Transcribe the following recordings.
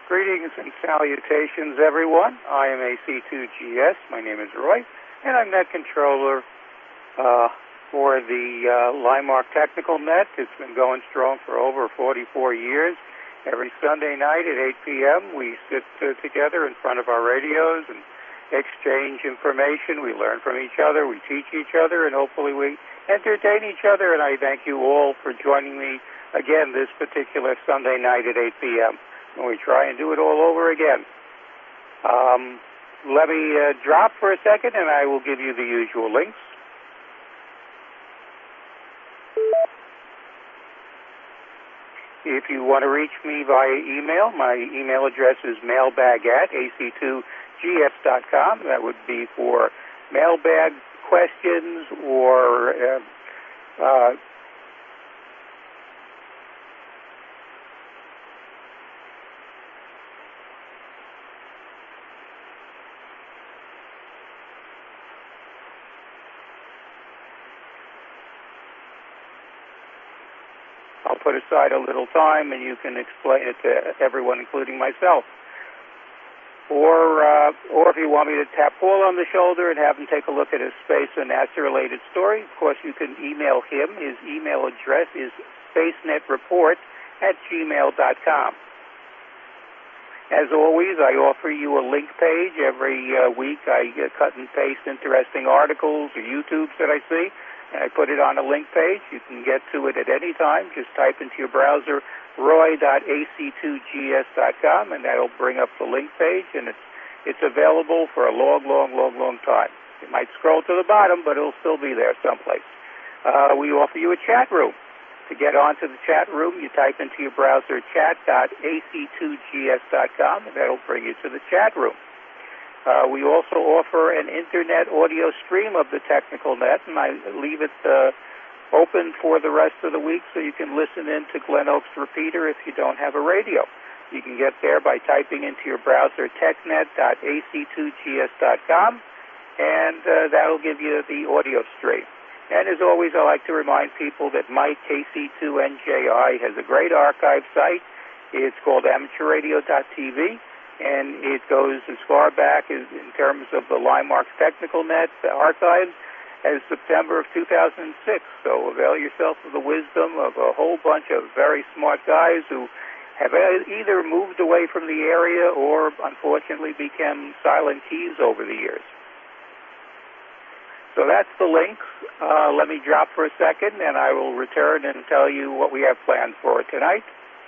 Greetings and salutations, everyone. I am AC2GS. My name is Roy, and I'm Net Controller for the Linemark Technical Net. It's been going strong for over 44 years. Every Sunday night at 8 p.m., we sit together in front of our radios and exchange information. We learn from each other, we teach each other, and hopefully we entertain each other. And I thank you all for joining me again this particular Sunday night at 8 p.m. when we try and do it all over again. Let me drop for a second, and I will give you the usual links. If you want to reach me via email, my email address is mailbag@ac2gs.com. That would be for mailbag questions or I'll put aside a little time and you can explain it to everyone, including myself. Or if you want me to tap Paul on the shoulder and have him take a look at his space and NASA-related story, of course you can email him. His email address is spacenetreport@gmail.com. As always, I offer you a link page every week. I cut and paste interesting articles or YouTubes that I see, and I put it on a link page. You can get to it at any time. Just type into your browser roy.ac2gs.com, and that'll bring up the link page, and it's available for a long time. It might scroll to the bottom, but it'll still be there someplace. We offer you a chat room. To get onto the chat room, you type into your browser chat.ac2gs.com, and that'll bring you to the chat room. We also offer an internet audio stream of the Technical Net, and I leave it open for the rest of the week so you can listen in to Glen Oaks Repeater if you don't have a radio. You can get there by typing into your browser technet.ac2gs.com, and that'll give you the audio stream. And as always, I like to remind people that my KC2NJI has a great archive site. It's called amateurradio.tv. And it goes as far back as in terms of the Linemark's Technical Net archives as September of 2006. So avail yourself of the wisdom of a whole bunch of very smart guys who have either moved away from the area or unfortunately became silent keys over the years. So that's the links. Let me drop for a second, and I will return and tell you what we have planned for tonight.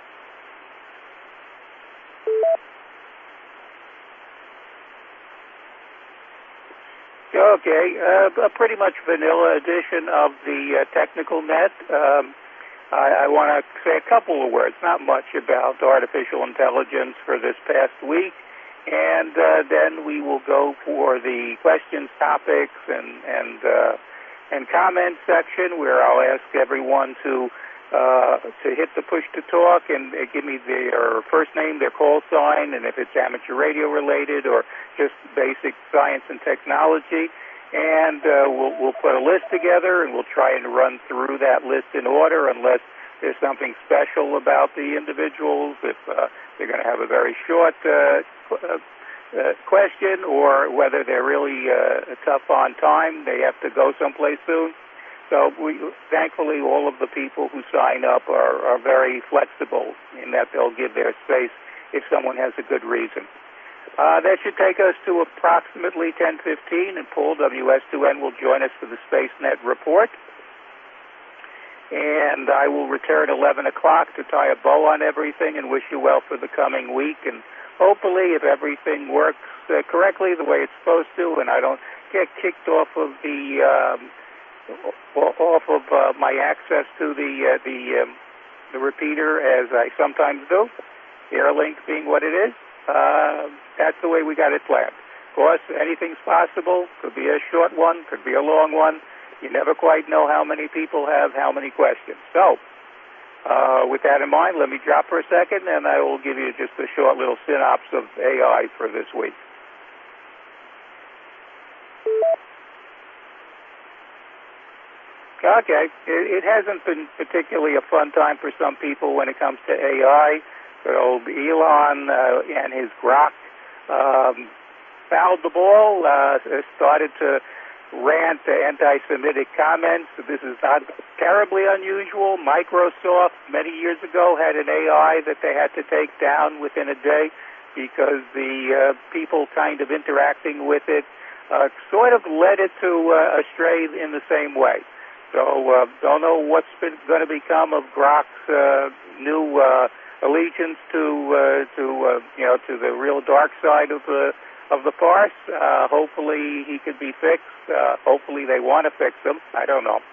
Okay, a pretty much vanilla edition of the Technical Net. I want to say a couple of words, not much about artificial intelligence for this past week, and then we will go for the questions, topics, and comment section where I'll ask everyone to hit the push to talk and give me their first name, their call sign, and if it's amateur radio related or just basic science and technology. And we'll put a list together, and we'll try and run through that list in order unless there's something special about the individuals, if they're going to have a very short question, or whether they're really tough on time, they have to go someplace soon. So thankfully, all of the people who sign up are very flexible in that they'll give their space if someone has a good reason. That should take us to approximately 10:15, and Paul WS2N will join us for the SpaceNet report. And I will return 11 o'clock to tie a bow on everything and wish you well for the coming week. And hopefully, if everything works correctly the way it's supposed to, and I don't get kicked off of my access to the repeater as I sometimes do, Airlink being what it is, that's the way we got it planned. Of course, anything's possible. Could be a short one, could be a long one. You never quite know how many people have how many questions. So, with that in mind, let me drop for a second, and I will give you just a short little synopsis of AI for this week. Okay, it hasn't been particularly a fun time for some people when it comes to AI. So Elon and his Grok fouled the ball, started to rant anti-Semitic comments. This is not terribly unusual. Microsoft, many years ago, had an AI that they had to take down within a day because the people kind of interacting with it sort of led it to astray in the same way. So don't know what's going to become of Grok's new allegiance to the real dark side of the farce. Hopefully he could be fixed. Hopefully they want to fix him. I don't know.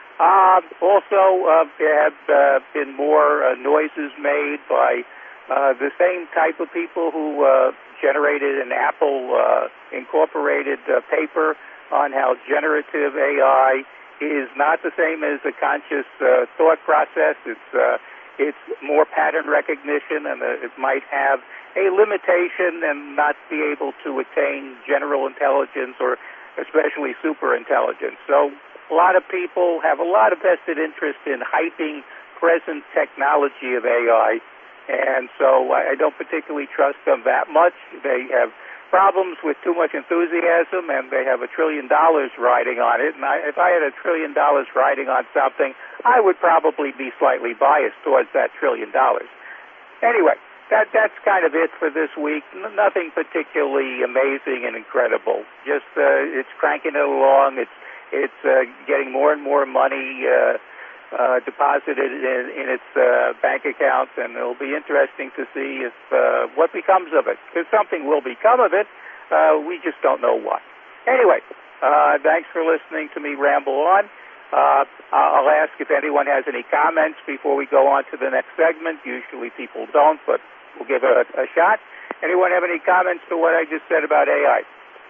Also, there have been more noises made by the same type of people who generated an Apple incorporated paper on how generative AI is not the same as a conscious thought process. It's more pattern recognition, and it might have a limitation and not be able to attain general intelligence or especially super intelligence. So a lot of people have a lot of vested interest in hyping present technology of AI, and so I don't particularly trust them that much. They have problems with too much enthusiasm, and they have $1 trillion riding on it. And if I had $1 trillion riding on something, I would probably be slightly biased towards that $1 trillion. Anyway, that's kind of it for this week. Nothing particularly amazing and incredible. Just it's cranking it along. It's getting more and more money deposited in its bank accounts, and it'll be interesting to see if what becomes of it. Because something will become of it. We just don't know what. Anyway, thanks for listening to me ramble on. I'll ask if anyone has any comments before we go on to the next segment. Usually people don't, but we'll give it a shot. Anyone have any comments to what I just said about AI?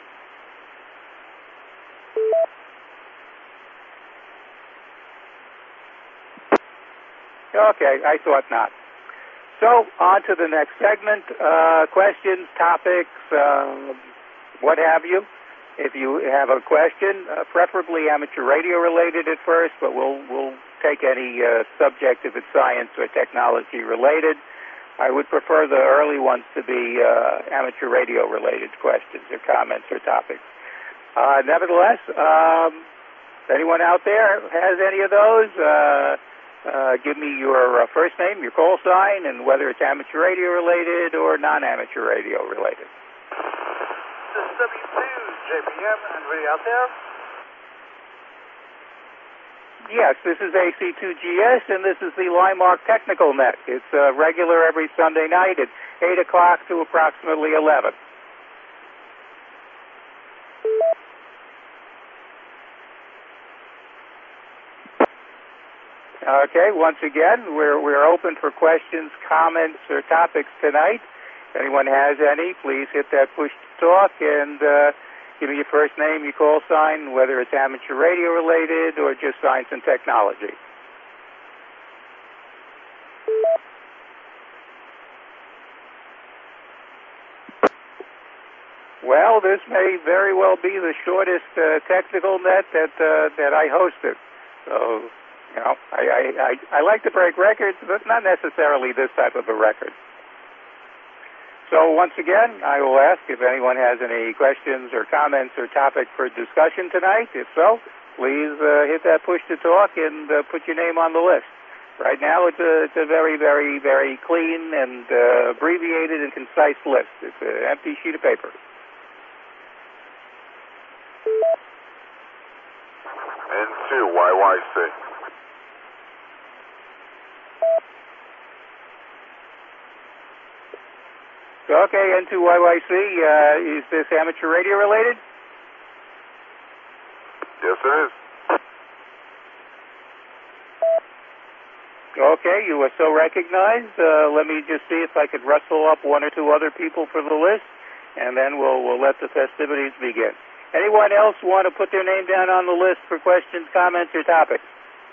Okay, I thought not. So, on to the next segment. Questions, topics, what have you. If you have a question, preferably amateur radio related at first, but we'll take any subject if it's science or technology related. I would prefer the early ones to be amateur radio related questions or comments or topics. Nevertheless, if anyone out there has any of those, give me your first name, your call sign, and whether it's amateur radio related or non-amateur radio related. This is W2JPM, anybody out there? Yes, this is AC2GS, and this is the Limark Technical Net. It's regular every Sunday night at 8 o'clock to approximately 11. Okay, once again, we're open for questions, comments, or topics tonight. If anyone has any, please hit that push to talk and give me your first name, your call sign, whether it's amateur radio related or just science and technology. Well, this may very well be the shortest technical net that I hosted. So, you know, I like to break records, but not necessarily this type of a record. So once again, I will ask if anyone has any questions or comments or topic for discussion tonight. If so, please hit that push to talk and put your name on the list. Right now, it's a very, very, very clean and abbreviated and concise list. It's an empty sheet of paper. N2YYC. Okay, N2YYC, is this amateur radio related? Yes, it is. Okay, you are so recognized. Let me just see if I could rustle up one or two other people for the list, and then we'll let the festivities begin. Anyone else want to put their name down on the list for questions, comments, or topics?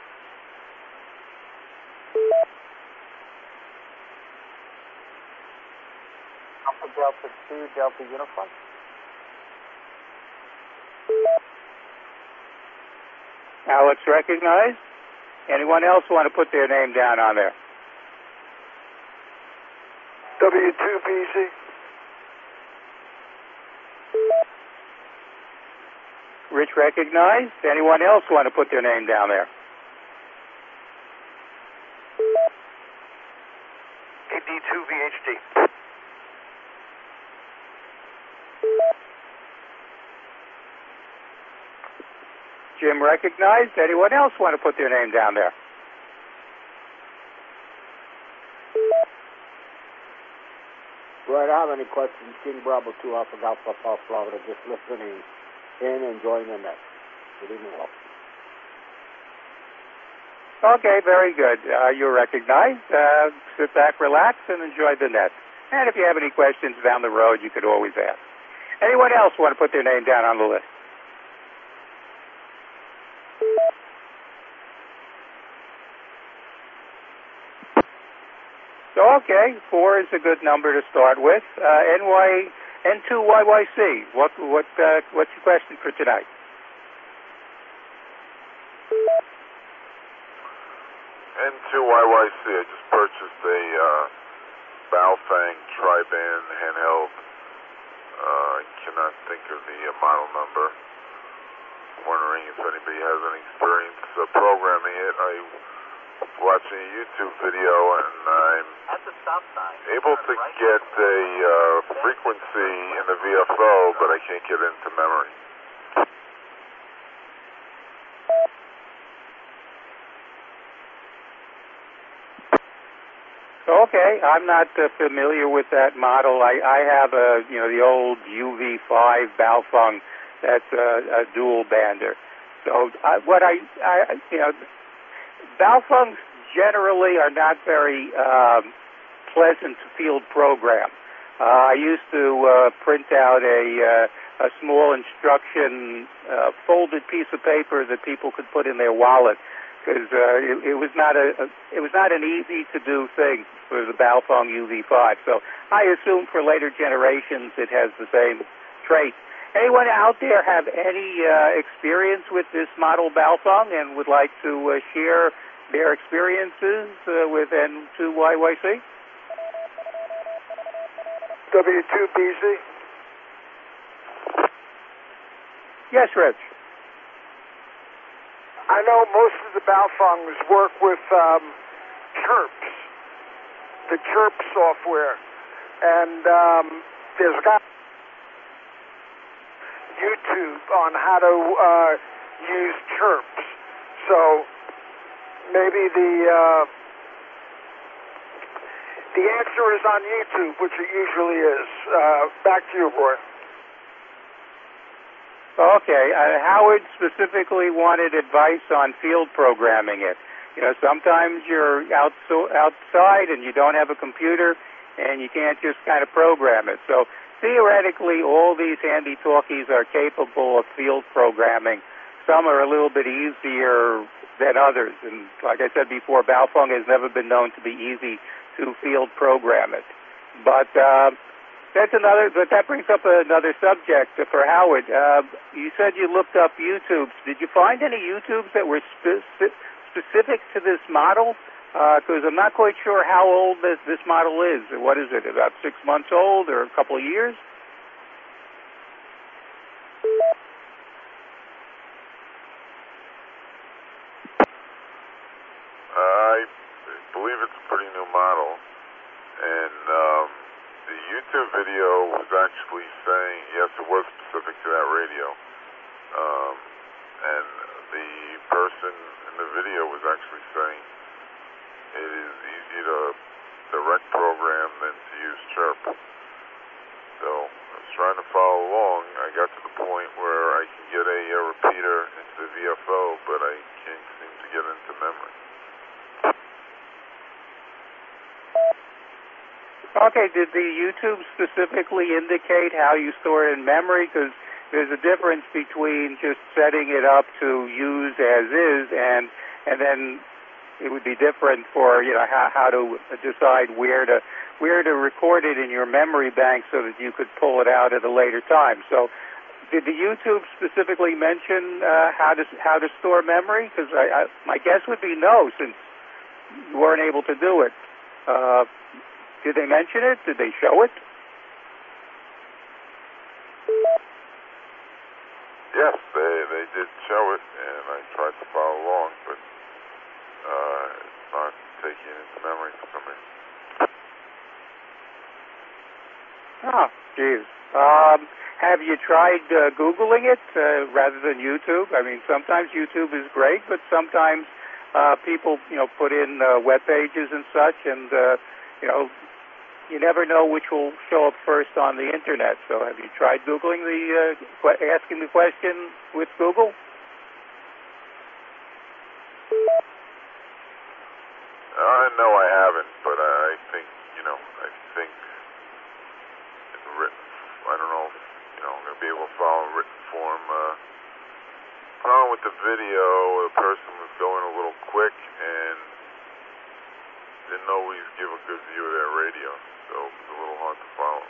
Alpha Delta 2, Delta Uniform. Alex recognized. Anyone else want to put their name down on there? W2BZ. Rich recognized. Anyone else want to put their name down there? AD2VHD. Jim recognized. Anyone else want to put their name down there? Right, I have any questions? King Bravo 2 Alpha Alpha South Florida, just listening in, enjoying the net. Good evening, all. Okay, very good. You're recognized. Sit back, relax, and enjoy the net. And if you have any questions down the road, you could always ask. Anyone else want to put their name down on the list? So, okay, 4 is a good number to start with. N2YYC. What's your question for tonight? N2YYC. I just purchased a Baofeng tri-band handheld. I cannot think of the model number. I'm wondering if anybody has any experience programming it. I was watching a YouTube video and I'm At the stop sign, able to get a frequency in the VFO, but I can't get into memory. Okay, I'm not familiar with that model. I have the old UV5 Baofeng that's a dual bander. So Baofengs generally are not very pleasant to field program. I used to print out a small instruction folded piece of paper that people could put in their wallet, because it was not an easy to do thing for the Baofeng UV5. So I assume for later generations it has the same trait. Anyone out there have any experience with this model Baofeng and would like to share their experiences with N2YYC? W2BZ. Yes, Rich. I know most of the Baofengs work with Chirps, the Chirp software, and there's got YouTube on how to use Chirps. So maybe the answer is on YouTube, which it usually is. Back to you, Roy. Okay. Howard specifically wanted advice on field programming it. Sometimes you're outside and you don't have a computer and you can't just kind of program it. So theoretically, all these handy talkies are capable of field programming. Some are a little bit easier than others. And like I said before, Baofeng has never been known to be easy to field program it. But that brings up another subject for Howard. You said you looked up YouTubes. Did you find any YouTubes that were specific to this model? Because I'm not quite sure how old this model is. What is it, about 6 months old or a couple of years? I believe it's a pretty new model, and the YouTube video was actually saying, yes, it was specific to that radio, and the person in the video was actually saying it is easier to direct program than to use Chirp. So I was trying to follow along. I got to the point where I can get a repeater into the VFO, but I can't seem to get into memory. Okay, did the YouTube specifically indicate how you store it in memory? Because there's a difference between just setting it up to use as is, and then it would be different for how to decide where to record it in your memory bank so that you could pull it out at a later time. So, did the YouTube specifically mention how to store memory? Because my guess would be no, since you weren't able to do it. Did they mention it? Did they show it? Yes, they did show it, and I tried to follow along, but it's not taking it into memory for some reason. Oh, geez. Have you tried Googling it rather than YouTube? I mean, sometimes YouTube is great, but sometimes people, put in web pages and such, and, you never know which will show up first on the Internet. So have you tried Googling asking the question with Google? No, I haven't, but I think, in written, I don't know if, I'm going to be able to follow written form. With the video, the person was going a little quick and didn't always give a good view of their radio, so it was a little hard to follow.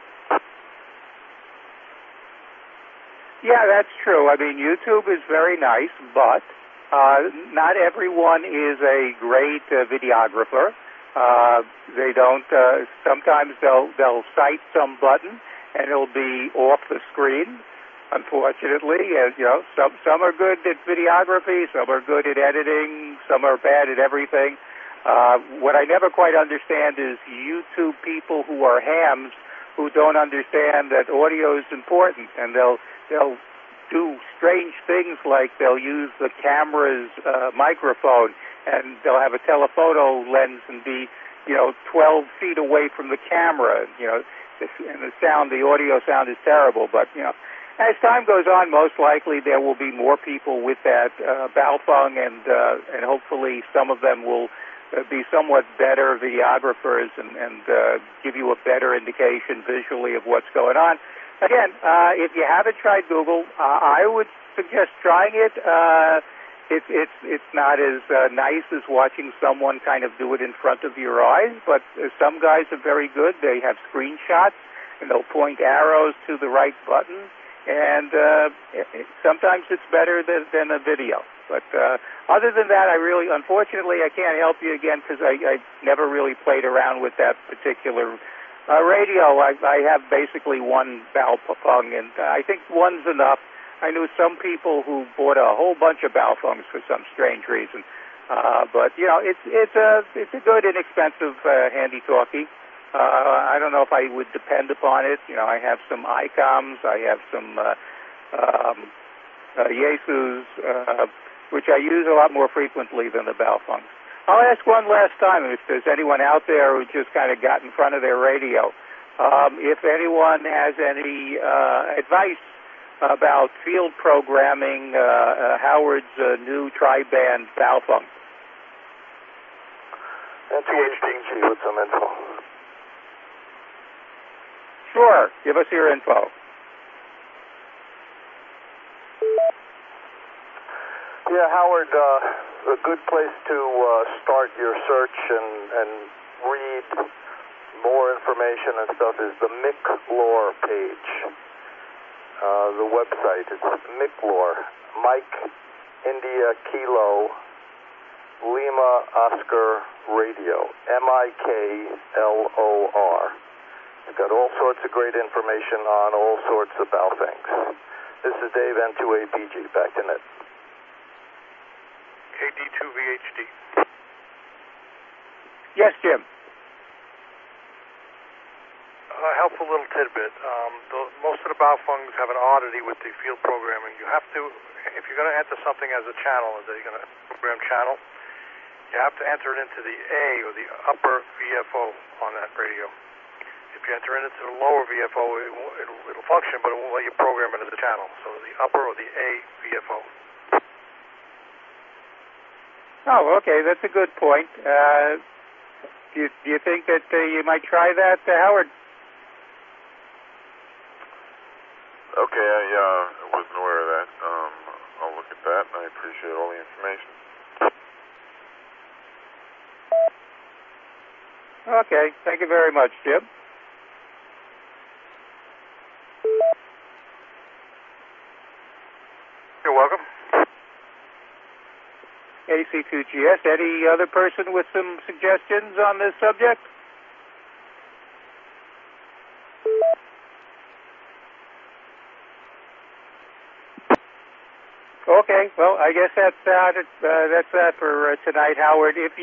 Yeah, that's true. I mean, YouTube is very nice, but not everyone is a great videographer. They don't. Sometimes they'll cite some button and it'll be off the screen. Unfortunately, some are good at videography, some are good at editing, some are bad at everything. What I never quite understand is YouTube people who are hams who don't understand that audio is important, and they'll do strange things like they'll use the camera's microphone, and they'll have a telephoto lens and be 12 feet away from the camera. And the audio sound is terrible. But as time goes on, most likely there will be more people with that Baofeng, and hopefully some of them will be somewhat better videographers and give you a better indication visually of what's going on. Again, if you haven't tried Google, I would suggest trying it. It's not as nice as watching someone kind of do it in front of your eyes, but some guys are very good. They have screenshots, and they'll point arrows to the right button, and sometimes it's better than a video. But other than that, unfortunately, I can't help you again because I never really played around with that particular radio. I have basically one Baofeng, and I think one's enough. I knew some people who bought a whole bunch of Baofengs for some strange reason. But it's a good, inexpensive, handy talkie. I don't know if I would depend upon it. I have some ICOMs. I have some Yaesus, which I use a lot more frequently than the Baofengs. I'll ask one last time if there's anyone out there who just kind of got in front of their radio. If anyone has any advice about field programming Howard's new tri-band Baofeng. And THDG with some info. Sure, give us your info. Yeah, Howard, a good place to start your search and read more information and stuff is the MIC-Lore page. The website is MIC-Lore, Mike India Kilo Lima Oscar Radio, MIKLOR. It's got all sorts of great information on all sorts of Baofengs. This is Dave, N2APG, back to net. KD2VHD. Yes, Jim. Helpful little tidbit. Most of the Baofengs have an oddity with the field programming. You have to, if you're going to enter something as a channel, as you're going to program channel, you have to enter it into the A, or the upper VFO on that radio. If you enter it into the lower VFO, it'll function, but it won't let you program it as a channel. So the upper or the A VFO. Oh, okay, that's a good point. Do you think that you might try that, Howard? Okay, I wasn't aware of that. I'll look at that, and I appreciate all the information. Okay, thank you very much, Jim. You're welcome. AC2GS, any other person with some suggestions on this subject? Okay, well, I guess that's that for tonight, Howard. If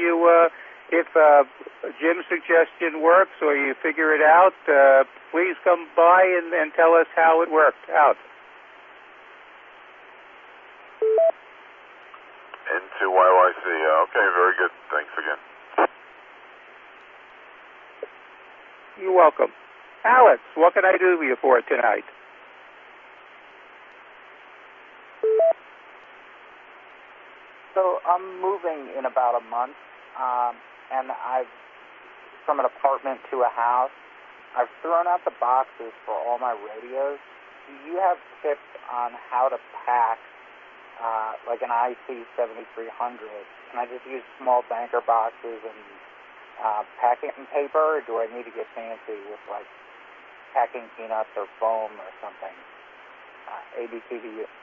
Jim's suggestion works or you figure it out, please come by and tell us how it worked out. Into YYC. Okay, very good. Thanks again. You're welcome. Alex, what can I do for you for tonight? So I'm moving in about a month, and from an apartment to a house. I've thrown out the boxes for all my radios. Do you have tips on how to pack, like an IC 7300? Can I just use small banker boxes and pack it in paper, or do I need to get fancy with like packing peanuts or foam or something? ABC to you.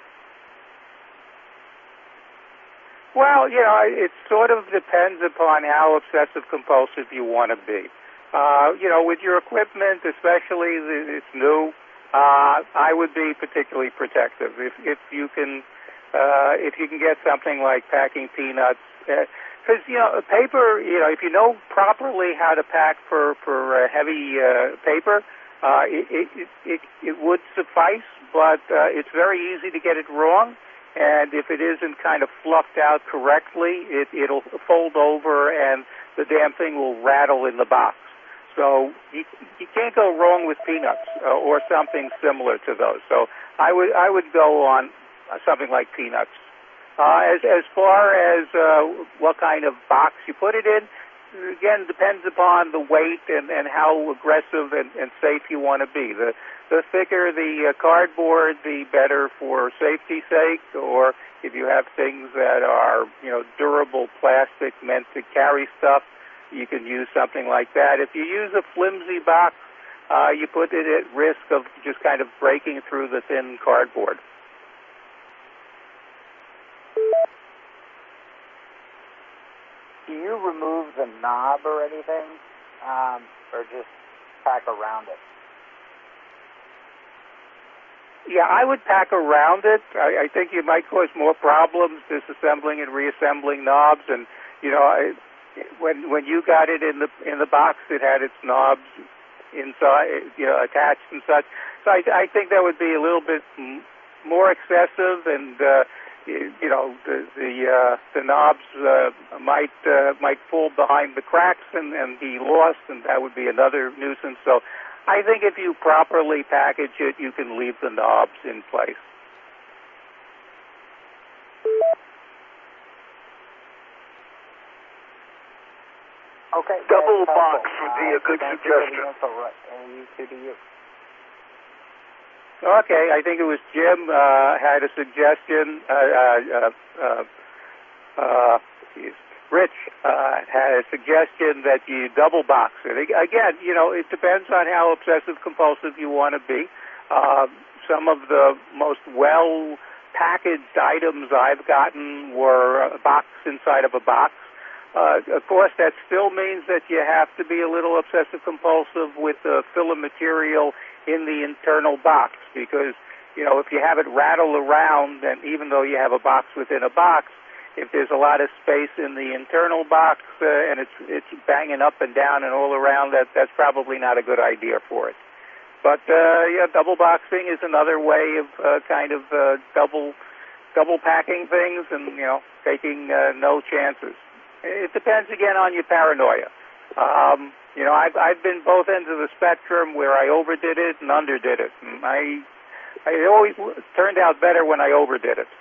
Well, it sort of depends upon how obsessive compulsive you want to be. With your equipment, especially it's new, I would be particularly protective. If you can get something like packing peanuts, because paper, if you know properly how to pack for heavy paper, it would suffice, but it's very easy to get it wrong. And if it isn't kind of fluffed out correctly, it'll fold over and the damn thing will rattle in the box. So you can't go wrong with peanuts or something similar to those. So I would go on something like peanuts. As far as what kind of box you put it in, again, depends upon the weight and how aggressive and safe you want to be. The thicker the cardboard, the better for safety's sake, or if you have things that are, durable plastic meant to carry stuff, you can use something like that. If you use a flimsy box, you put it at risk of just kind of breaking through the thin cardboard. Do you remove the knob or anything, or just pack around it? Yeah, I would pack around it. I think you might cause more problems disassembling and reassembling knobs. And when you got it in the box, it had its knobs inside, attached and such. So I think that would be a little bit more excessive, and the knobs might fall behind the cracks and be lost, and that would be another nuisance. So I think if you properly package it, you can leave the knobs in place. Okay. Double box would be a good suggestion. Okay, I think it was Jim had a suggestion. Rich had a suggestion that you double box it. Again, it depends on how obsessive compulsive you want to be. Some of the most well-packaged items I've gotten were a box inside of a box. Of course, that still means that you have to be a little obsessive compulsive with the filler material in the internal box, because, if you have it rattle around, and even though you have a box within a box, if there's a lot of space in the internal box and it's banging up and down and all around, that's probably not a good idea for it. But double boxing is another way of double packing things and taking no chances. It depends again on your paranoia. I've been both ends of the spectrum where I overdid it and underdid it. And it always turned out better when I overdid it.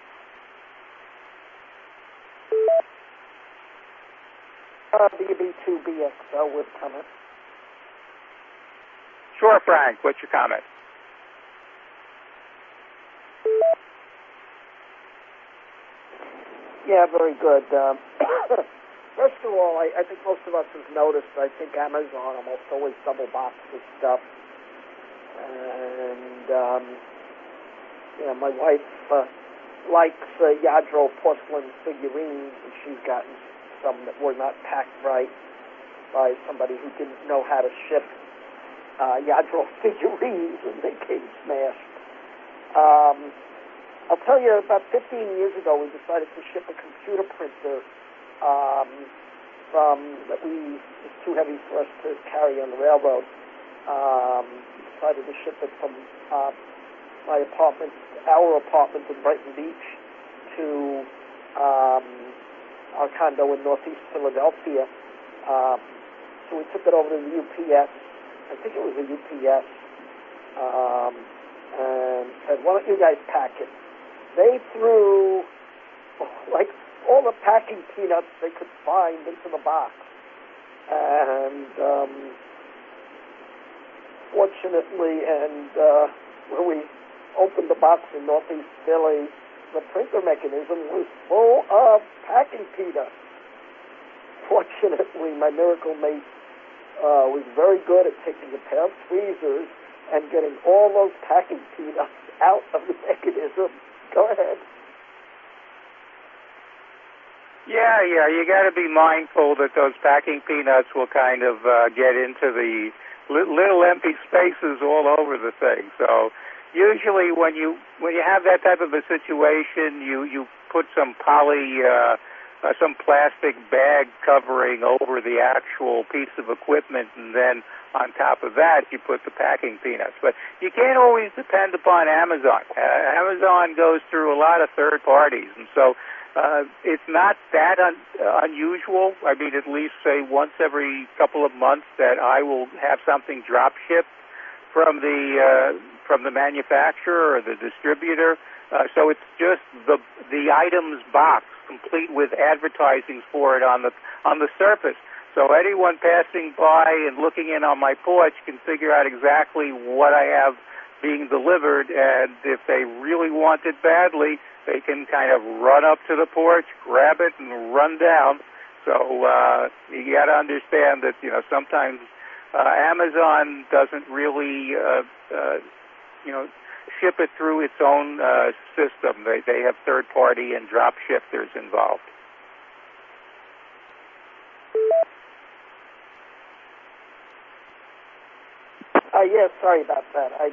DB2BXL with comment. Sure, Frank. What's your comment? Yeah, very good. First of all, I think most of us have noticed, I think Amazon almost always double boxes stuff. And, my wife likes Yadro porcelain figurines, and she's gotten some that were not packed right by somebody who didn't know how to ship Yadro figurines, and they came smashed. I'll tell you, about 15 years ago, we decided to ship a computer printer that was too heavy for us to carry on the railroad. We decided to ship it from our apartment in Brighton Beach to our condo in Northeast Philadelphia. So we took it over to the UPS. I think it was a UPS. And said, why don't you guys pack it? They threw like all the packing peanuts they could find into the box. And fortunately, when we opened the box in Northeast Philly, the printer mechanism was full of packing peanuts. Fortunately, my miracle mate was very good at taking a pair of tweezers and getting all those packing peanuts out of the mechanism. Go ahead. Yeah, you got to be mindful that those packing peanuts will kind of get into the little empty spaces all over the thing. So usually when you have that type of a situation, you put some some plastic bag covering over the actual piece of equipment, and then on top of that you put the packing peanuts. But you can't always depend upon Amazon. Amazon goes through a lot of third parties, and so it's not that unusual. I mean, at least say once every couple of months that I will have something drop shipped from the manufacturer or the distributor. So it's just the item's box, complete with advertising for it on the surface. So anyone passing by and looking in on my porch can figure out exactly what I have being delivered, and if they really want it badly, they can kind of run up to the porch, grab it, and run down. So you got to understand that sometimes Amazon doesn't really ship it through its own system. They have third party and drop shifters involved. Yeah, sorry about that. I'd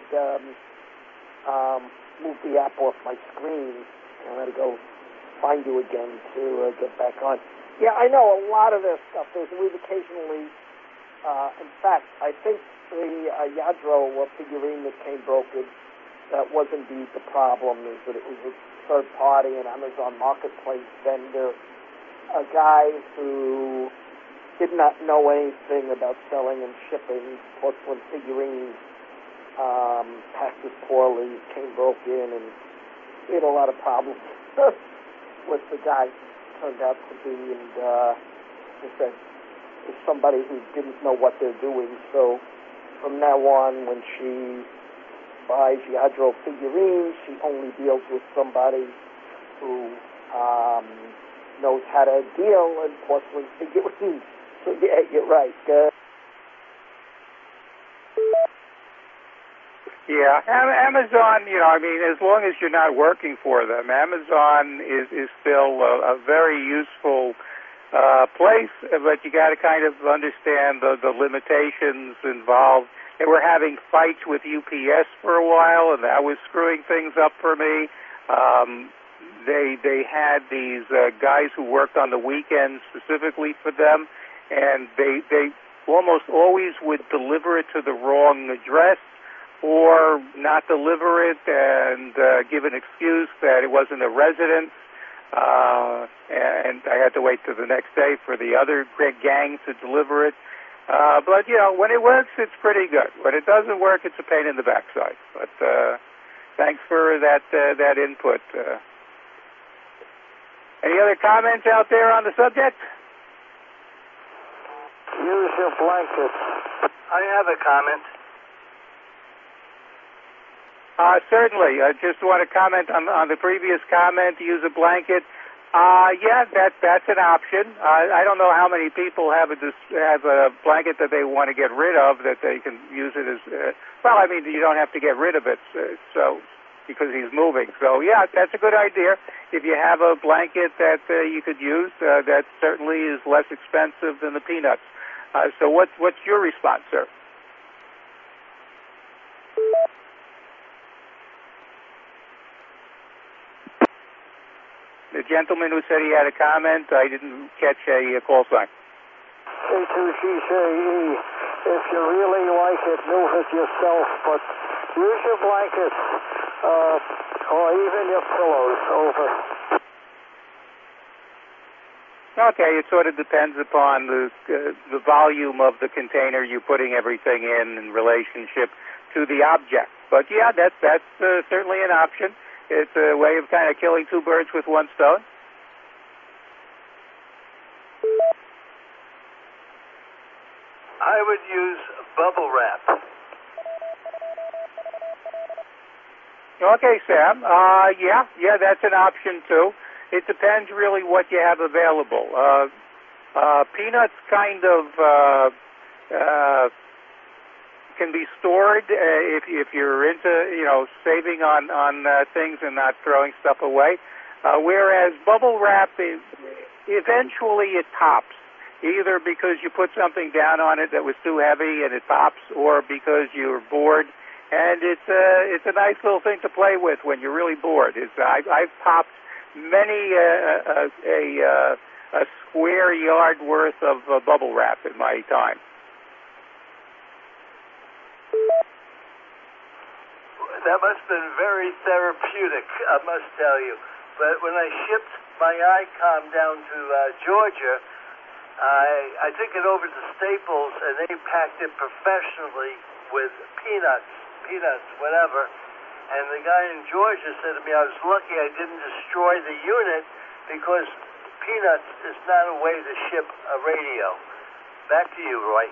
moved the app off my screen, and I had to go find you again to get back on. Yeah, I know a lot of this stuff. We've occasionally, in fact, I think the Yadro figurine that came broken, that was indeed the problem, is that it was a third party, an Amazon Marketplace vendor, a guy who did not know anything about selling and shipping porcelain figurines, packed it poorly, came broken, and we had a lot of problems with the guy. Turned out to be, and he said, it's somebody who didn't know what they're doing. So from now on, when she buys Yadro figurines, she only deals with somebody who knows how to deal in porcelain figurines. So yeah, you're right. Yeah, Amazon, I mean, as long as you're not working for them, Amazon is still a very useful place, but you got to kind of understand the limitations involved. And we're having fights with UPS for a while, and that was screwing things up for me. They had these guys who worked on the weekends specifically for them, and they almost always would deliver it to the wrong address, or not deliver it and give an excuse that it wasn't a residence, and I had to wait till the next day for the other gang to deliver it. But when it works, it's pretty good. When it doesn't work, it's a pain in the backside. But thanks for that input. Any other comments out there on the subject? Use your blankets. I have a comment. Certainly. I just want to comment on the previous comment, use a blanket. Yeah, that's an option. I don't know how many people have a blanket that they want to get rid of, that they can use it as, well, I mean, you don't have to get rid of it, so because he's moving. So, yeah, that's a good idea. If you have a blanket that you could use, that certainly is less expensive than the peanuts. So what's your response, sir? The gentleman who said he had a comment, I didn't catch a call sign. A2CJE, if you really like it, move it yourself, but use your blankets or even your pillows. Over. Okay, it sort of depends upon the volume of the container you're putting everything in relationship to the object. But yeah, that's certainly an option. It's a way of kind of killing two birds with one stone. I would use bubble wrap. Okay, Sam. Yeah, that's an option too. It depends really what you have available. Peanuts kind of can be stored if you're into saving on things and not throwing stuff away. Whereas bubble wrap, eventually it pops, either because you put something down on it that was too heavy and it pops, or because you're bored. And it's a nice little thing to play with when you're really bored. I've popped many a square yard worth of bubble wrap in my time. That must have been very therapeutic, I must tell you. But when I shipped my ICOM down to Georgia, I took it over to Staples, and they packed it professionally with peanuts, whatever. And the guy in Georgia said to me, I was lucky I didn't destroy the unit because peanuts is not a way to ship a radio. Back to you, Roy.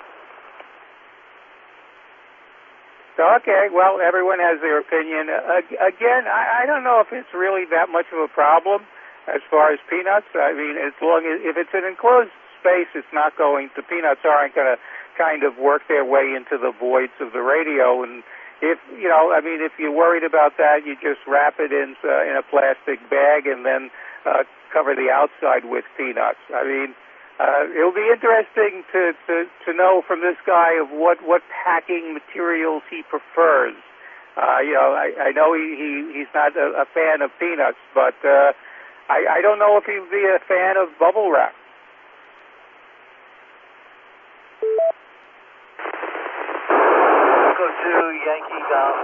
Okay, well, everyone has their opinion. Again, I don't know if it's really that much of a problem as far as peanuts. I mean, as long as if it's an enclosed space, it's not going to, peanuts aren't going to kind of work their way into the voids of the radio. And if you're worried about that, you just wrap it in a plastic bag and then cover the outside with peanuts. I mean, it'll be interesting to know from this guy of what packing materials he prefers. I know he's not a fan of peanuts, but I don't know if he'd be a fan of bubble wrap. Go to Yankee Golf.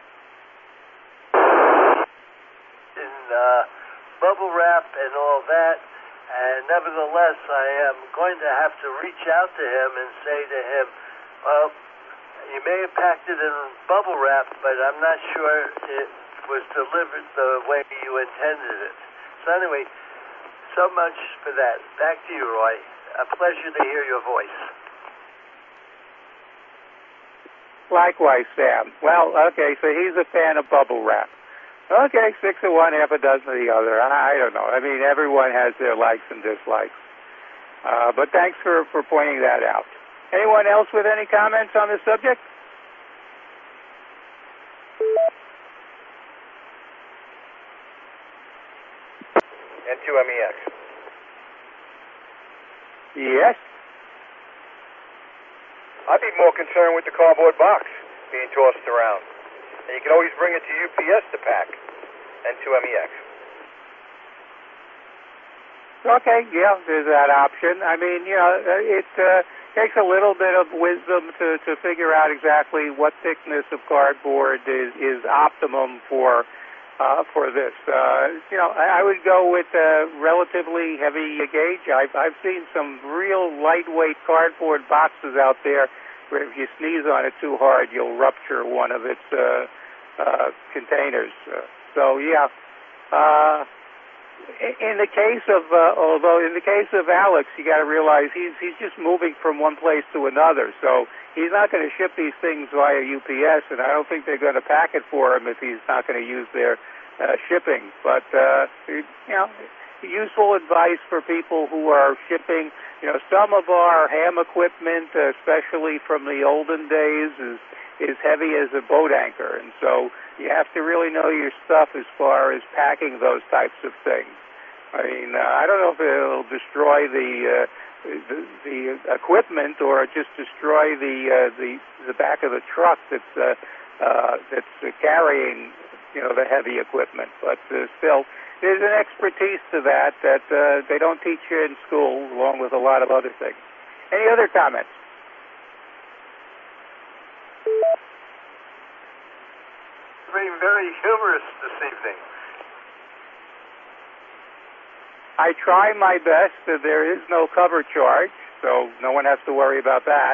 In bubble wrap and all that. And nevertheless, I am going to have to reach out to him and say to him, well, you may have packed it in bubble wrap, but I'm not sure it was delivered the way you intended it. So anyway, so much for that. Back to you, Roy. A pleasure to hear your voice. Likewise, Sam. Well, okay, so he's a fan of bubble wrap. Okay, 6 of one, half a dozen of the other. I don't know. I mean, everyone has their likes and dislikes. But thanks for pointing that out. Anyone else with any comments on this subject? N2MEX. Yes? I'd be more concerned with the cardboard box being tossed around. And you can always bring it to UPS to pack. N2MEX. Okay, yeah, there's that option. I mean, it takes a little bit of wisdom to figure out exactly what thickness of cardboard is optimum for this. I would go with a relatively heavy gauge. I've seen some real lightweight cardboard boxes out there where if you sneeze on it too hard, you'll rupture one of its containers. In the case of Alex, you got to realize he's just moving from one place to another. So he's not going to ship these things via UPS, and I don't think they're going to pack it for him if he's not going to use their shipping. But useful advice for people who are shipping. Some of our ham equipment, especially from the olden days, is heavy as a boat anchor, and so you have to really know your stuff as far as packing those types of things. I mean, I don't know if it'll destroy the equipment or just destroy the back of the truck that's carrying the heavy equipment. But still, there's an expertise to that they don't teach you in school, along with a lot of other things. Any other comments? Being very humorous this evening. I try my best. There is no cover charge, so no one has to worry about that.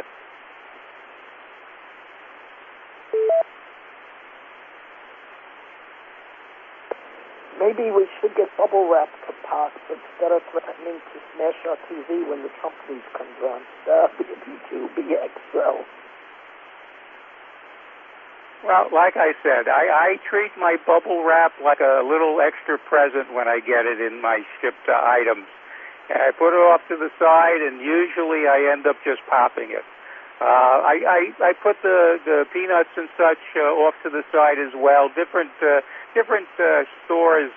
Maybe we should get bubble wrap for Pox instead of threatening to smash our TV when the Trump news comes on. WB2 BXL. Well, like I said, I treat my bubble wrap like a little extra present when I get it in my shipped items. And I put it off to the side, and usually I end up just popping it. I put the peanuts and such off to the side as well. Different stores,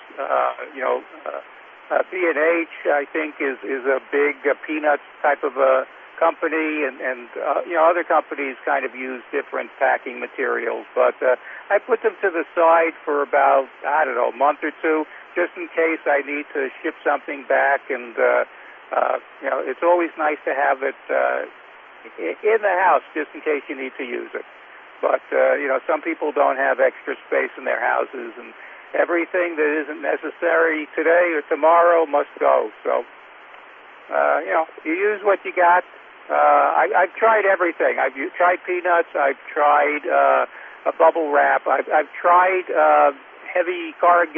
B&H, I think, is a big peanuts type of a company, and other companies kind of use different packing materials. But I put them to the side for about, a month or two, just in case I need to ship something back. And it's always nice to have it in the house, just in case you need to use it. But some people don't have extra space in their houses, and everything that isn't necessary today or tomorrow must go. So you use what you got. I've tried everything. I've tried peanuts. I've tried a bubble wrap. I've tried heavy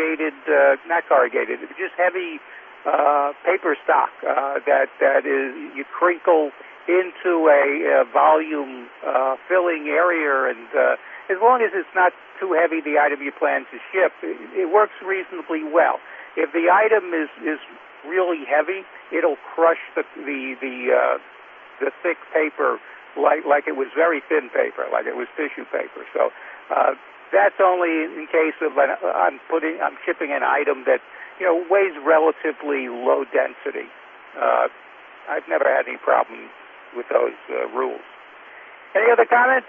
just heavy paper stock that is you crinkle into a volume filling area, and as long as it's not too heavy, the item you plan to ship, it works reasonably well. If the item is really heavy, it'll crush the thick paper like it was very thin paper, like it was tissue paper. So that's only in case of I'm shipping an item that weighs relatively low density. I've never had any problem with those rules. Any other comments?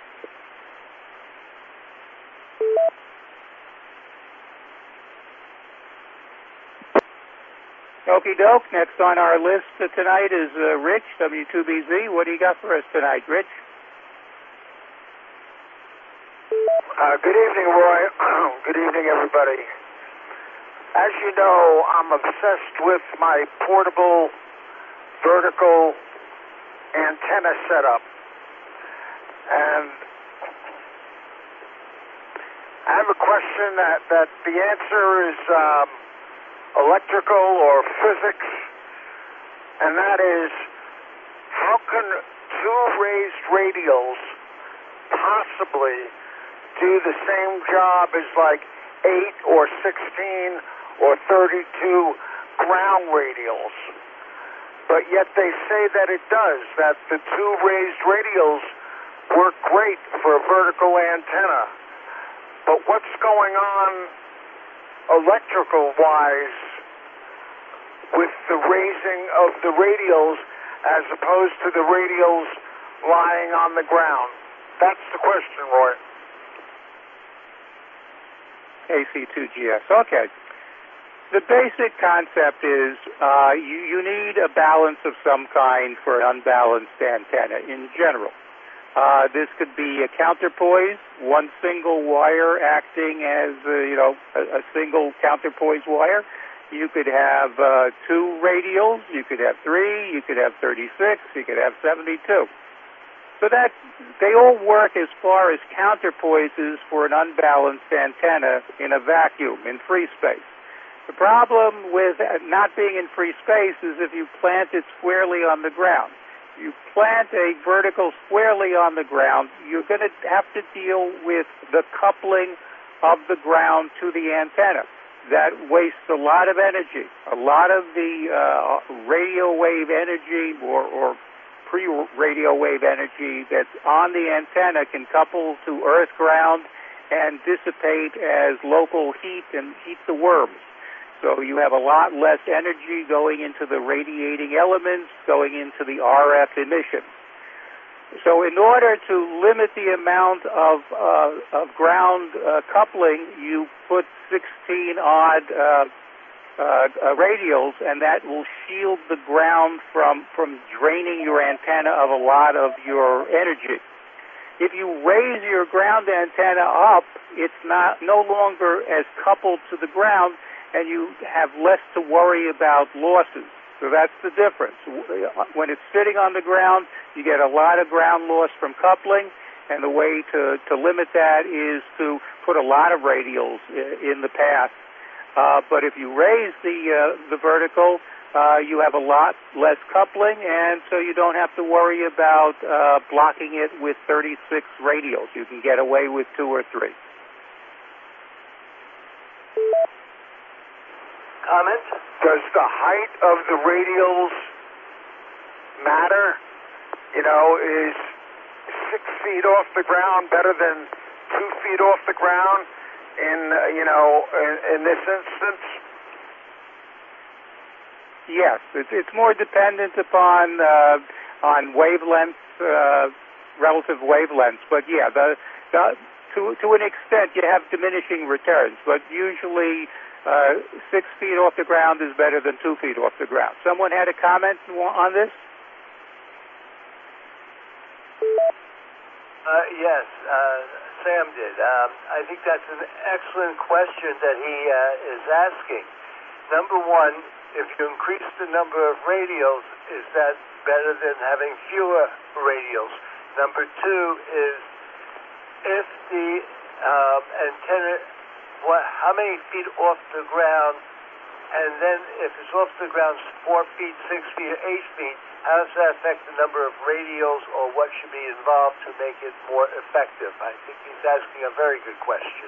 Okie doke. Next on our list tonight is Rich, W2BZ. What do you got for us tonight, Rich? Good evening, Roy. Good evening, everybody. As you know, I'm obsessed with my portable vertical antenna setup. And I have a question that the answer is electrical or physics, and that is, how can two raised radials possibly do the same job as like 8 or 16 or 32 ground radials? But yet they say that it does, that the two raised radials work great for a vertical antenna. But what's going on electrical-wise with the raising of the radials as opposed to the radials lying on the ground? That's the question, Roy. AC2GS. Okay. The basic concept is you need a balance of some kind for an unbalanced antenna in general. This could be a counterpoise, one single wire acting as a single counterpoise wire. You could have 2 radials, you could have 3, you could have 36, you could have 72. So that they all work as far as counterpoises for an unbalanced antenna in a vacuum, in free space. The problem with not being in free space is if you plant it squarely on the ground. You plant a vertical squarely on the ground, you're going to have to deal with the coupling of the ground to the antenna. That wastes a lot of energy. A lot of the radio wave energy or pre-radio wave energy that's on the antenna can couple to earth ground and dissipate as local heat and heat the worms. So you have a lot less energy going into the radiating elements, going into the RF emissions. So in order to limit the amount of ground coupling, you put 16-odd radials, and that will shield the ground from draining your antenna of a lot of your energy. If you raise your ground antenna up, it's no longer as coupled to the ground, and you have less to worry about losses. So that's the difference. When it's sitting on the ground, you get a lot of ground loss from coupling, and the way to limit that is to put a lot of radials in the path. But if you raise the vertical, you have a lot less coupling, and so you don't have to worry about blocking it with 36 radials. You can get away with 2 or 3. Comment? Does the height of the radials matter? You know, is 6 feet off the ground better than 2 feet off the ground in this instance? Yes, it's more dependent upon on wavelengths, relative wavelengths. But yeah, to an extent, you have diminishing returns. But usually, 6 feet off the ground is better than 2 feet off the ground. Someone had a comment on this? Yes, Sam did. I think that's an excellent question that he is asking. Number one, if you increase the number of radials, is that better than having fewer radials? Number two is if the antenna, how many feet off the ground, and then if it's off the ground 4 feet, 6 feet, or 8 feet, how does that affect the number of radials, or what should be involved to make it more effective? I think he's asking a very good question.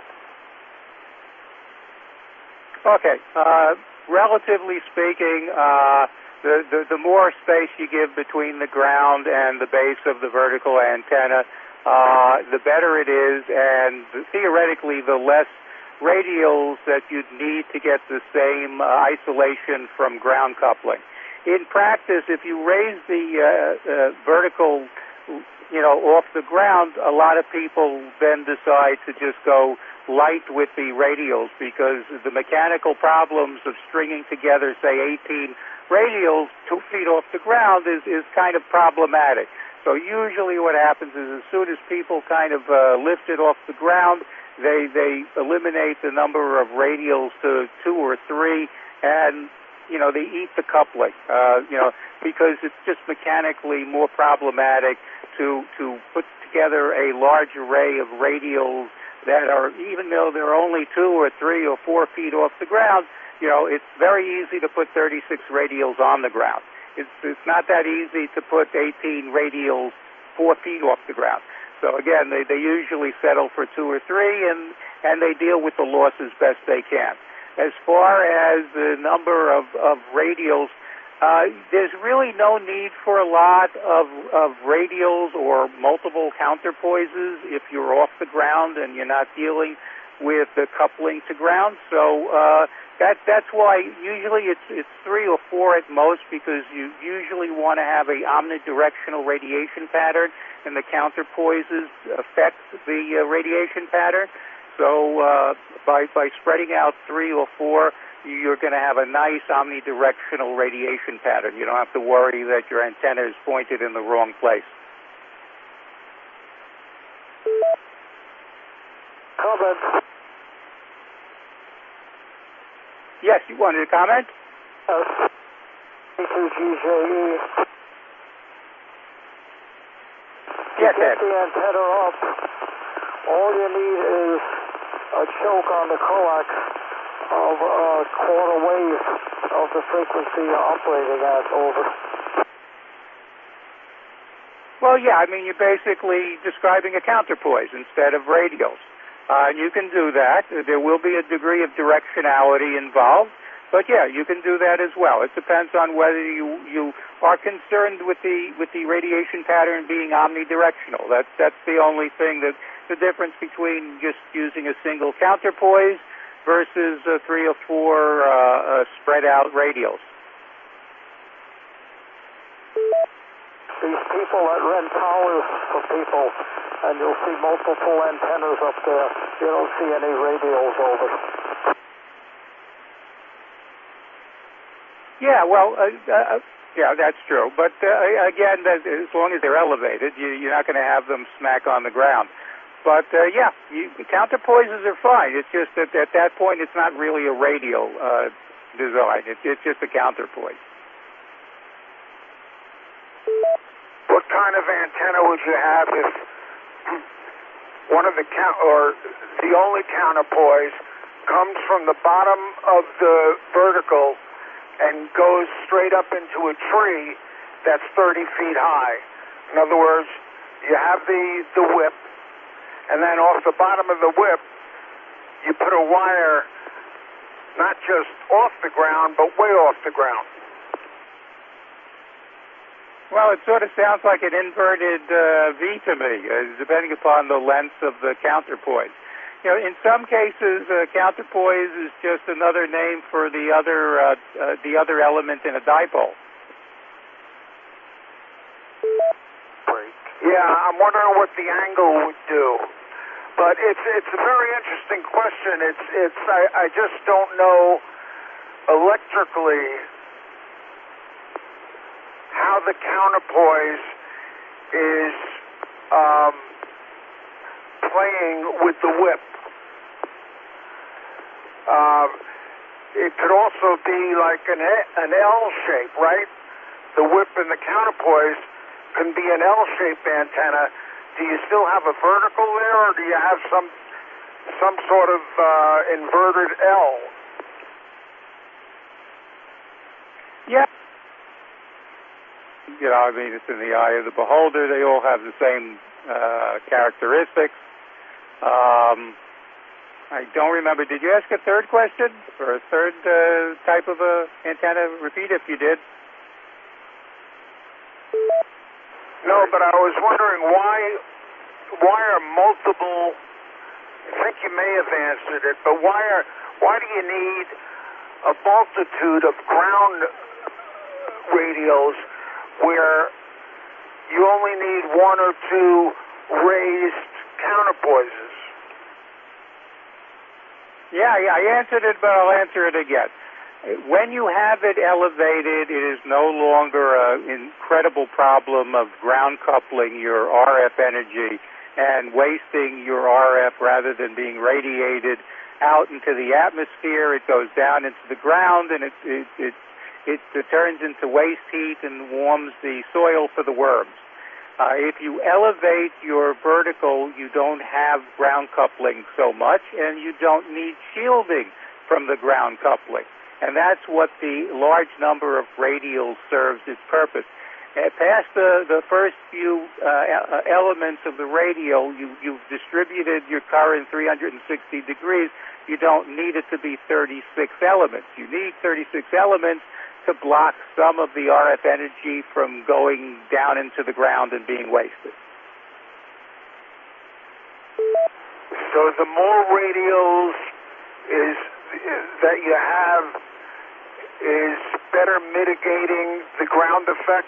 Okay. Relatively speaking, the more space you give between the ground and the base of the vertical antenna, the better it is, and theoretically the less radials that you'd need to get the same isolation from ground coupling. In practice, if you raise the vertical, off the ground, a lot of people then decide to just go light with the radials because the mechanical problems of stringing together, say, 18 radials 2 feet off the ground is kind of problematic. So usually what happens is as soon as people kind of lift it off the ground, they eliminate the number of radials to 2 or 3, and they eat the coupling, because it's just mechanically more problematic to put together a large array of radials that are, even though they're only 2 or 3 or 4 feet off the ground, it's very easy to put 36 radials on the ground. It's not that easy to put 18 radials 4 feet off the ground. So again, they usually settle for 2 or 3, and they deal with the loss as best they can. As far as the number of radials, there's really no need for a lot of radials or multiple counterpoises if you're off the ground and you're not dealing with the coupling to ground. So that's why usually it's 3 or 4 at most, because you usually want to have a omnidirectional radiation pattern, and the counterpoises affect the radiation pattern. So by spreading out 3 or 4, you're going to have a nice omnidirectional radiation pattern. You don't have to worry that your antenna is pointed in the wrong place. Comment. Yes, you wanted to comment? GGE. Yes, to get Ed. the antenna up, all you need is a choke on the coax of a quarter wave of the frequency you're operating at. Over. Well, yeah, I mean, you're basically describing a counterpoise instead of radials. And you can do that. There will be a degree of directionality involved, but yeah, you can do that as well. It depends on whether you are concerned with the radiation pattern being omnidirectional. That's the only thing, that the difference between just using a single counterpoise versus 3 or 4 spread out radials. These people that rent towers for people, and you'll see multiple antennas up there. You don't see any radios over. Yeah, well, yeah, that's true. But again, as long as they're elevated, you're not going to have them smack on the ground. But yeah, counterpoises are fine. It's just that at that point, it's not really a radio design. It's just a counterpoise. What kind of antenna would you have if one of the the only counterpoise comes from the bottom of the vertical and goes straight up into a tree that's 30 feet high? In other words, you have the whip, and then off the bottom of the whip, you put a wire not just off the ground, but way off the ground. Well, it sort of sounds like an inverted V to me, depending upon the length of the counterpoise. You know, in some cases, counterpoise is just another name for the other element in a dipole. Yeah, I'm wondering what the angle would do. But it's a very interesting question. I just don't know electrically how the counterpoise is playing with the whip. It could also be like an L shape, right? The whip and the counterpoise can be an L-shaped antenna. Do you still have a vertical there, or do you have some sort of inverted L? Yeah. You know, I mean, it's in the eye of the beholder. They all have the same characteristics. I don't remember. Did you ask a third question or a third type of antenna? Repeat if you did. No, but I was wondering why are multiple? I think you may have answered it, but why do you need a multitude of ground radios where you only need one or two raised counterpoises? Yeah, I answered it, but I'll answer it again. When you have it elevated, it is no longer an incredible problem of ground coupling your RF energy and wasting your RF rather than being radiated out into the atmosphere. It goes down into the ground, and it turns into waste heat and warms the soil for the worms. If you elevate your vertical, you don't have ground coupling so much, and you don't need shielding from the ground coupling. And that's what the large number of radials serves its purpose. Past the first few elements of the radial, you've distributed your current 360 degrees. You don't need it to be 36 elements. You need 36 elements to block some of the RF energy from going down into the ground and being wasted. So the more radials that you have is better mitigating the ground effect?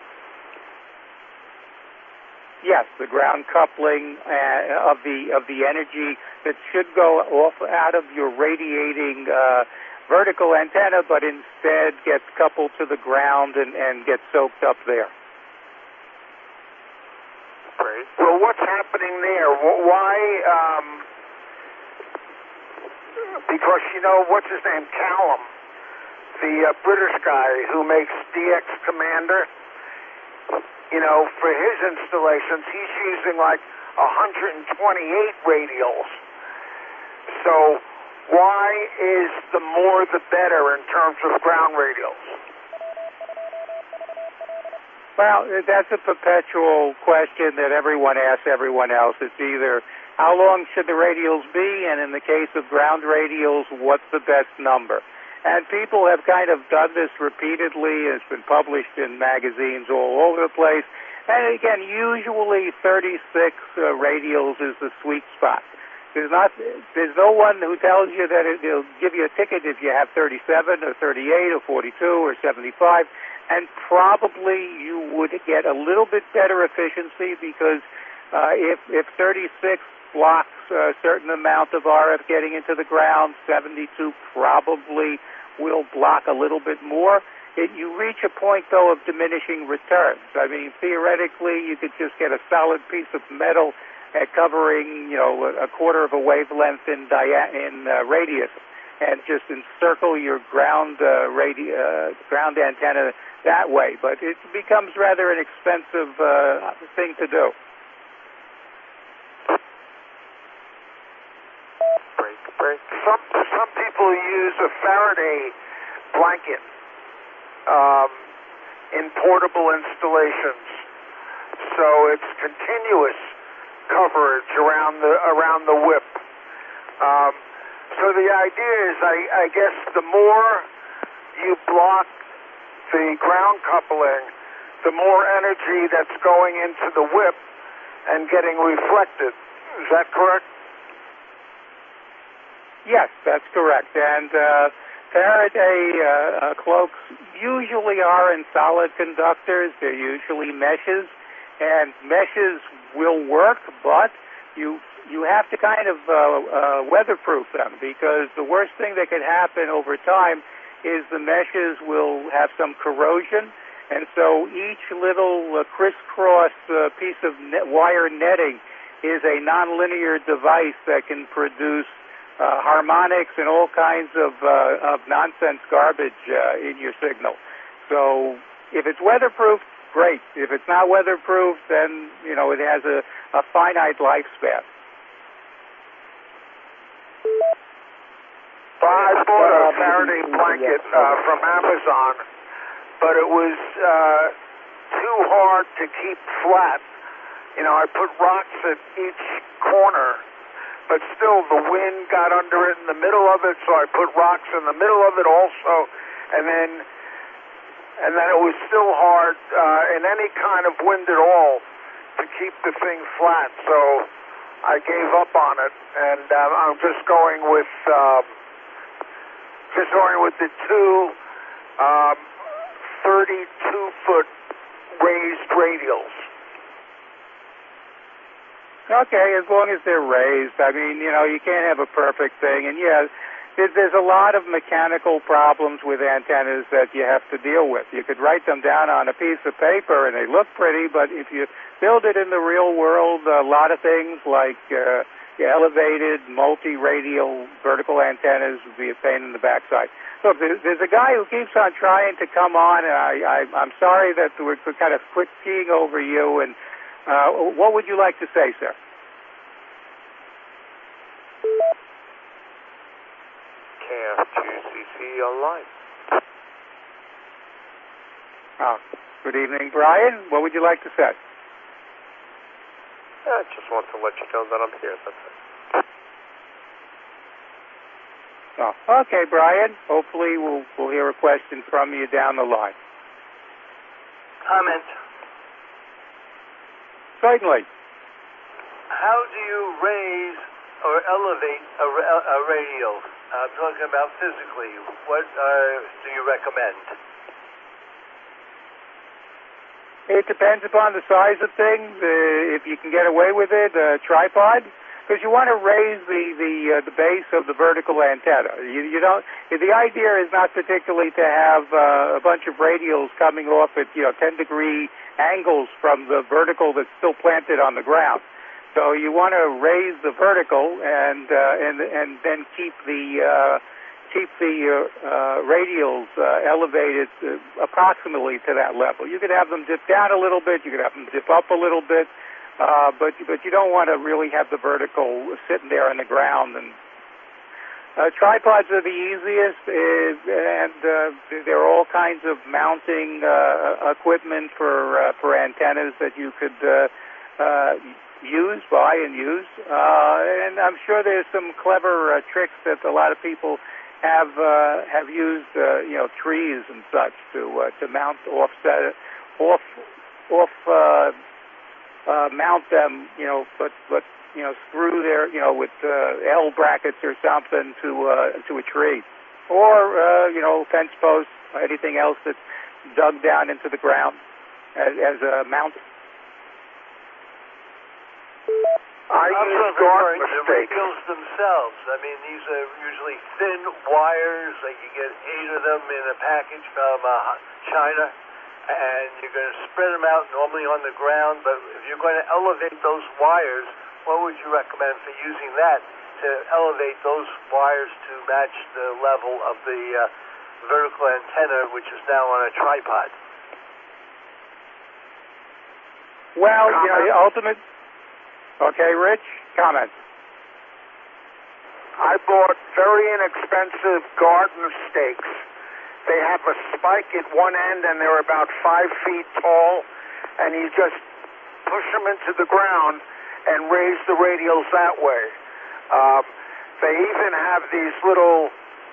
Yes, the ground coupling of the energy that should go off out of your radiating vertical antenna, but instead gets coupled to the ground and gets soaked up there. Great. Well, what's happening there? Why? Because, you know, what's his name? Callum, the British guy who makes DX Commander, you know, for his installations, he's using like 128 radials. So why is the more the better in terms of ground radials? Well, that's a perpetual question that everyone asks everyone else. It's either how long should the radials be, and in the case of ground radials, what's the best number? And people have kind of done this repeatedly. It's been published in magazines all over the place. And again, usually 36 radials is the sweet spot. There's no one who tells you that it'll give you a ticket if you have 37 or 38 or 42 or 75. and probably you would get a little bit better efficiency because if 36 blocks a certain amount of RF getting into the ground, 72 probably will block a little bit more. You reach a point, though, of diminishing returns. I mean, theoretically, you could just get a solid piece of metal covering, a quarter of a wavelength in radius, and just encircle your ground antenna that way. But it becomes rather an expensive thing to do. Break. Some people use a Faraday blanket in portable installations, so it's continuous coverage around the whip. So the idea is, I guess, the more you block the ground coupling, the more energy that's going into the whip and getting reflected. Is that correct? Yes, that's correct. And Faraday cloaks usually are in solid conductors. They're usually meshes, and meshes will work, but you have to kind of weatherproof them, because the worst thing that could happen over time is the meshes will have some corrosion, and so each little crisscross piece of wire netting is a nonlinear device that can produce harmonics and all kinds of nonsense garbage in your signal. So if it's weatherproof, great. If it's not weatherproof, then it has a finite lifespan. I bought a Faraday blanket from Amazon, but it was too hard to keep flat. I put rocks at each corner, but still the wind got under it in the middle of it, so I put rocks in the middle of it also, and then it was still hard in any kind of wind at all to keep the thing flat, so I gave up on it, and I'm just going with the two 32-foot raised radials. Okay, as long as they're raised. I mean, you can't have a perfect thing. And, yeah, there's a lot of mechanical problems with antennas that you have to deal with. You could write them down on a piece of paper, and they look pretty, but if you build it in the real world, a lot of things like elevated, multi-radial vertical antennas would be a pain in the backside. Look, there's a guy who keeps on trying to come on, and I'm sorry that we're kind of quick keying over you, and what would you like to say, sir? KF2CC online. Good evening, Brian. What would you like to say? I just want to let you know that I'm here. That's it. Okay, Brian. Hopefully we'll hear a question from you down the line. Comment. Certainly. How do you raise or elevate a radio? I'm talking about physically. What do you recommend? It depends upon the size of things. If you can get away with it, a tripod, because you want to raise the base of the vertical antenna. You don't. The idea is not particularly to have a bunch of radials coming off at 10-degree angles from the vertical that's still planted on the ground. So you want to raise the vertical and then keep the radials elevated approximately to that level. You could have them dip down a little bit. You could have them dip up a little bit, but you don't want to really have the vertical sitting there on the ground. And tripods are the easiest, and there are all kinds of mounting equipment for antennas that you could buy and use. And I'm sure there's some clever tricks that a lot of people have used, trees and such to mount mount them, but screw their, with L brackets or something to a tree, or fence posts, anything else that dug down into the ground as a mount? I use garden the stakes. radios themselves. I mean, these are usually thin wires. Like you get 8 of them in a package from China, and you're going to spread them out normally on the ground. But if you're going to elevate those wires, what would you recommend for using that to elevate those wires to match the level of the vertical antenna, which is now on a tripod? Well, ultimate. Okay, Rich, comment. I bought very inexpensive garden stakes. They have a spike at one end, and they're about 5 feet tall, and you just push them into the ground and raise the radials that way. They even have these little,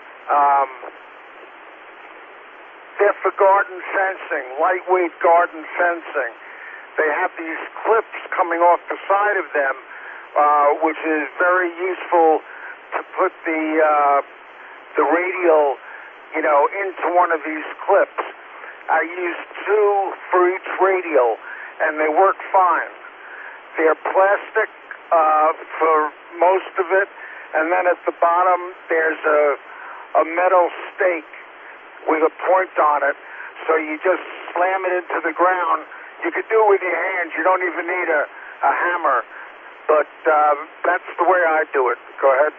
they're for garden fencing, lightweight garden fencing. They have these clips coming off the side of them, which is very useful to put the radial, into one of these clips. I use 2 for each radial, and they work fine. They're plastic for most of it, and then at the bottom there's a metal stake with a point on it, so you just slam it into the ground. You could do it with your hands. You don't even need a hammer. But that's the way I do it. Go ahead.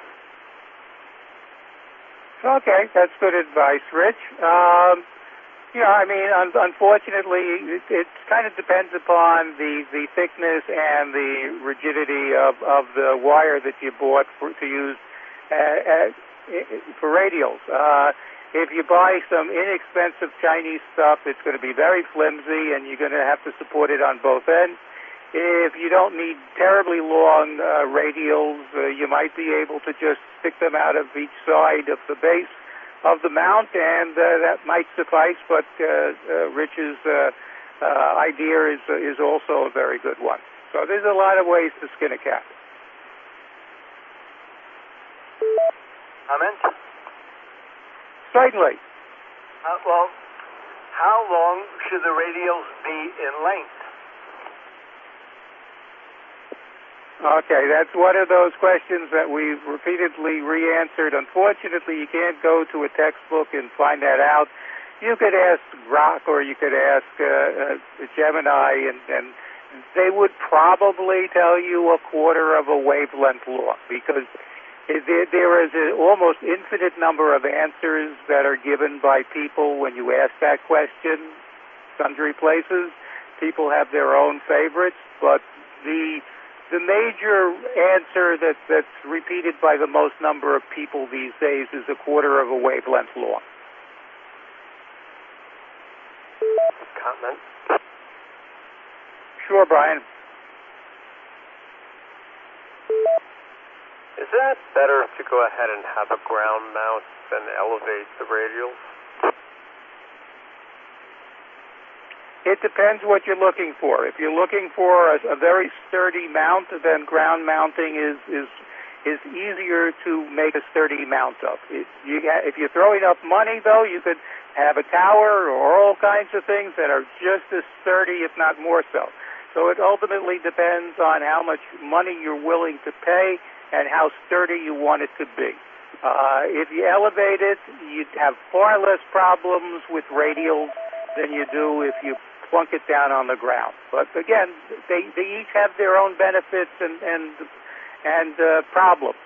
Okay, that's good advice, Rich. Unfortunately, it kind of depends upon the thickness and the rigidity of the wire that you bought to use for radials. If you buy some inexpensive Chinese stuff, it's going to be very flimsy, and you're going to have to support it on both ends. If you don't need terribly long radials, you might be able to just stick them out of each side of the base of the mount, and that might suffice. But Rich's idea is also a very good one. So there's a lot of ways to skin a cat. Comment? Certainly. Well, how long should the radials be in length? Okay, that's one of those questions that we've repeatedly re-answered. Unfortunately, you can't go to a textbook and find that out. You could ask Grok or you could ask Gemini, and they would probably tell you a quarter of a wavelength long, because there is an almost infinite number of answers that are given by people when you ask that question. Sundry places, people have their own favorites, but the major answer that's repeated by the most number of people these days is a quarter of a wavelength long. Comment? Sure, Brian. Is that better to go ahead and have a ground mount than elevate the radials? It depends what you're looking for. If you're looking for a very sturdy mount, then ground mounting is easier to make a sturdy mount of. If you're throwing up money, though, you could have a tower or all kinds of things that are just as sturdy, if not more so. So it ultimately depends on how much money you're willing to pay and how sturdy you want it to be. If you elevate it, you'd have far less problems with radials than you do if you plunk it down on the ground. But again, they each have their own benefits and problems.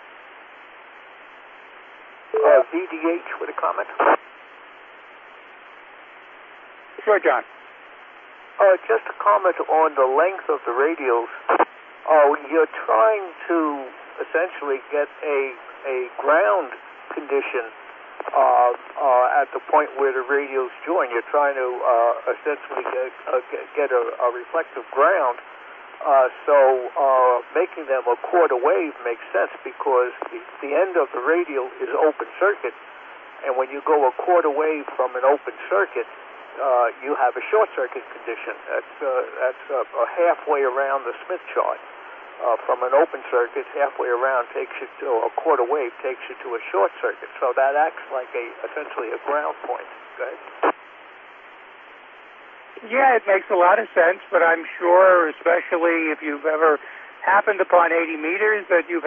VDH with a comment. Sure, John. Just a comment on the length of the radials. You're trying to essentially get a ground condition at the point where the radials join. You're trying to essentially get a reflective ground. So making them a quarter wave makes sense, because the end of the radial is open circuit, and when you go a quarter wave from an open circuit, you have a short circuit condition. That's halfway around the Smith chart. From an open circuit, halfway around takes you to a quarter wave, takes you to a short circuit. So that acts like essentially a ground point. Go ahead. Yeah, it makes a lot of sense, but I'm sure, especially if you've ever happened upon 80 meters, that you've